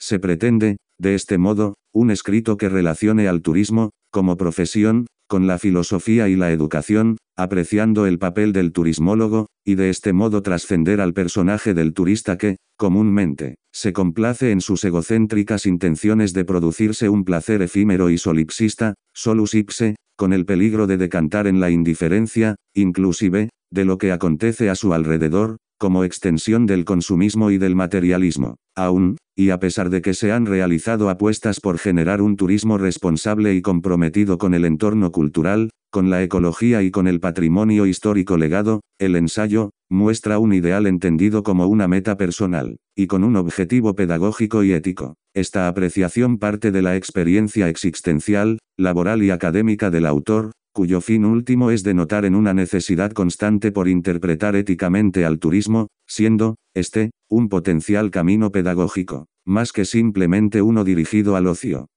Se pretende, de este modo, un escrito que relacione al turismo, como profesión, con la filosofía y la educación, apreciando el papel del turismólogo, y de este modo trascender al personaje del turista que, comúnmente, se complace en sus egocéntricas intenciones de producirse un placer efímero y solipsista, solus ipse, con el peligro de decantar en la indiferencia, inclusive, de lo que acontece a su alrededor, como extensión del consumismo y del materialismo. Aún, y a pesar de que se han realizado apuestas por generar un turismo responsable y comprometido con el entorno cultural, con la ecología y con el patrimonio histórico legado, el ensayo muestra un ideal entendido como una meta personal, y con un objetivo pedagógico y ético. Esta apreciación parte de la experiencia existencial, laboral y académica del autor, cuyo fin último es denotar en una necesidad constante por interpretar éticamente al turismo, siendo, un potencial camino pedagógico, más que simplemente uno dirigido al ocio.